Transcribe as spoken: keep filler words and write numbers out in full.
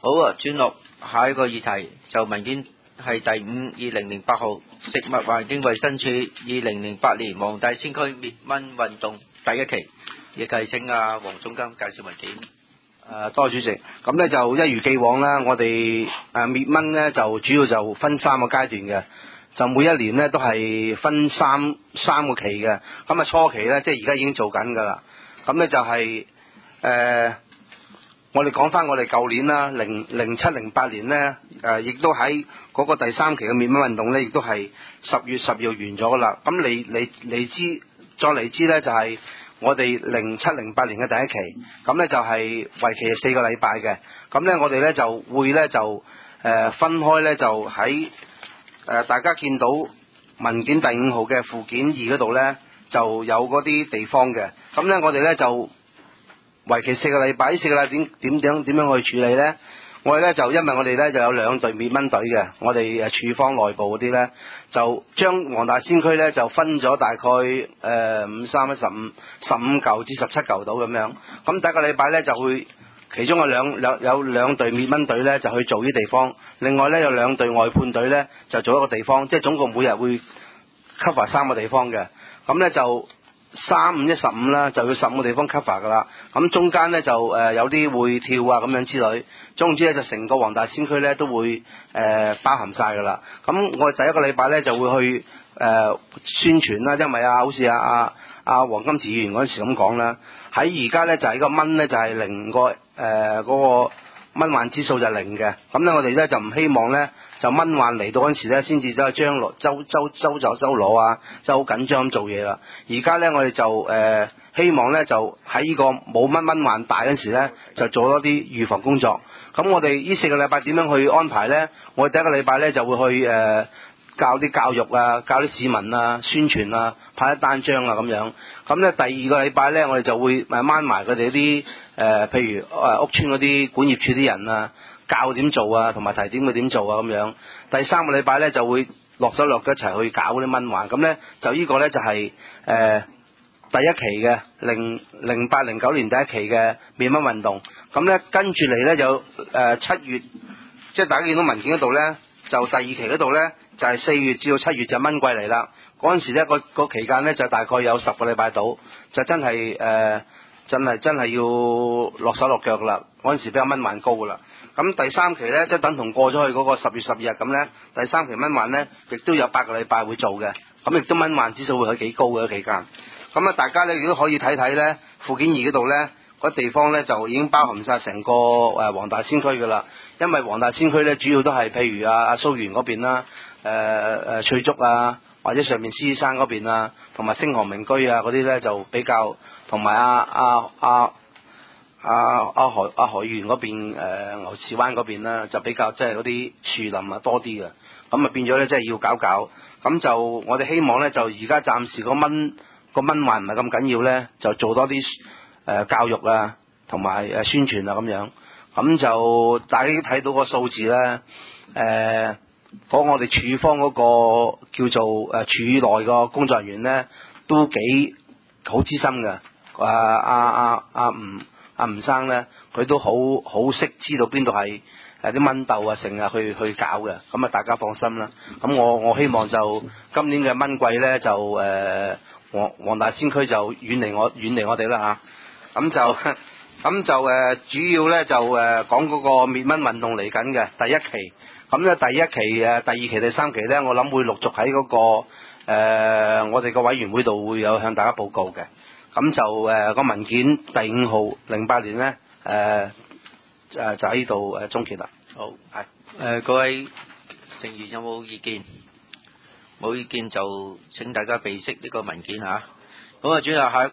好啊，轉落下一個議題就文件係第五二零零八號食物環境衛生署二零零八年黃大仙區滅蚊運動第一期，亦係請阿黃總監介紹文件。 誒，多謝主席。咁咧就一如既往啦，我哋誒滅蚊咧就主要就分三個階段嘅，就每一年咧都係分三三個期嘅。咁啊初期咧即係而家已經做緊㗎啦。咁咧就係、是、誒。呃我哋講翻我哋舊年啦，零零七零八年咧，誒亦都喺嗰個第三期嘅滅蚊運動咧，亦都係十月十號完咗噶啦。咁嚟嚟嚟之再嚟之咧，就係我哋零七零八年嘅第一期，咁咧就係為期係四個禮拜嘅。咁咧我哋咧就會咧就誒分開咧就喺誒大家見到文件第五號嘅附件二嗰度咧就有嗰啲地方嘅。咁咧我哋咧就為期四個禮拜，呢四個禮拜點點點點樣去處理呢？我哋咧就因為我哋咧就有兩隊滅蚊隊嘅，我哋誒處方內部嗰啲咧就將黃大仙區咧就分咗大概誒五三一十五十五嚿至十七嚿到咁樣。咁第一個禮拜咧就會其中有兩兩有兩隊滅蚊隊咧就去做呢地方，另外咧有兩隊外判隊咧就做一個地方，即係總共每日會 cover 三個地方嘅。咁咧就三五一十五啦，就要十五個地方 cover 噶啦。咁中間咧就誒、呃、有啲會跳啊咁樣之類，總之咧就成個黃大仙區咧都會誒、呃、包含晒噶啦。咁我哋第一個禮拜咧就會去誒、呃、宣傳啦，因為啊好似啊啊啊黃金池議員嗰陣時咁講啦，喺而家咧就係、是、個蚊咧就係、是、零個誒嗰、呃那個蚊患指數就係零嘅。咁咧我哋咧就唔希望咧就蚊患嚟到嗰陣時咧先至走去將攞周周周就周攞啊，就好緊張咁做嘢啦。而家咧我哋就誒、呃、希望咧就喺呢個冇乜蚊患大嗰陣時咧就做多啲預防工作。咁我哋呢四個禮拜點樣去安排咧？我哋第一個禮拜咧就會去誒、呃、教啲教育啊，教啲市民啊，宣傳啊，派一單張啊咁樣。咁咧第二個禮拜咧我哋就會慢慢埋佢哋啲誒譬如誒屋邨嗰啲管業處啲人啊，教點做啊，同埋提點佢點做啊咁樣。第三個禮拜咧就會落手落腳一齊去搞嗰啲蚊患。咁咧就呢個咧就係、是、誒、呃、第一期嘅零零八零九年第一期嘅滅蚊運動。咁咧跟住嚟咧就誒七月，即係大家見到文件嗰度咧，就第二期嗰度咧就係、是、四月至到七月就蚊季嚟啦。嗰陣時咧個個期間咧就大概有十個禮拜到，就真係誒、呃、真係真係要落手落腳噶啦。嗰陣時比較蚊患高噶啦。咁第三期咧即係等同過咗去嗰個十月十二日咁咧，第三期蚊患咧亦都有八個禮拜會做嘅。咁亦都蚊患指數會係幾高嘅期間。咁啊大家咧亦都可以睇睇咧附件二嗰度咧。嗰地方咧就已經包含晒成個誒黃大仙區㗎啦，因為黃大仙區咧主要都係譬如啊阿蘇園嗰邊啦，誒、呃、誒翠竹啊，或者上面獅子山嗰邊啊，同埋星河名居啊嗰啲咧就比較，同埋阿阿阿阿阿海阿海園嗰邊誒、呃、牛池灣嗰邊啦，就比較即係嗰啲樹林啊多啲嘅，咁啊變咗咧即係要搞搞，咁就我哋希望咧就而家暫時個蚊個蚊患唔係咁緊要咧，就做多啲。誒、呃、教育啊，同埋誒宣傳啊咁樣，咁就大家睇到個數字咧，誒、呃，講我哋處方嗰個叫做誒、呃、處內個工作人員咧，都幾好資深嘅，啊啊啊啊吳啊吳生咧，佢都好好識知道邊度係誒啲蚊竇啊，成日去去搞嘅，咁啊大家放心啦。咁我我希望就今年嘅蚊季咧就誒黃黃大仙區就遠離我遠離我哋啦嚇。咁就咁就誒、呃、主要咧就誒、呃、講嗰個滅蚊運動嚟緊嘅第一期，咁咧第一期誒、呃、第二期第三期咧，我諗會陸續喺嗰、那個誒、呃、我哋個委員會度會有向大家報告嘅。咁就誒個、呃、文件第五號零八年咧誒誒就喺呢度誒終結啦。好係誒、 呃、各位成員有冇意見？冇意見就請大家備悉呢個文件嚇。咁啊，轉頭下。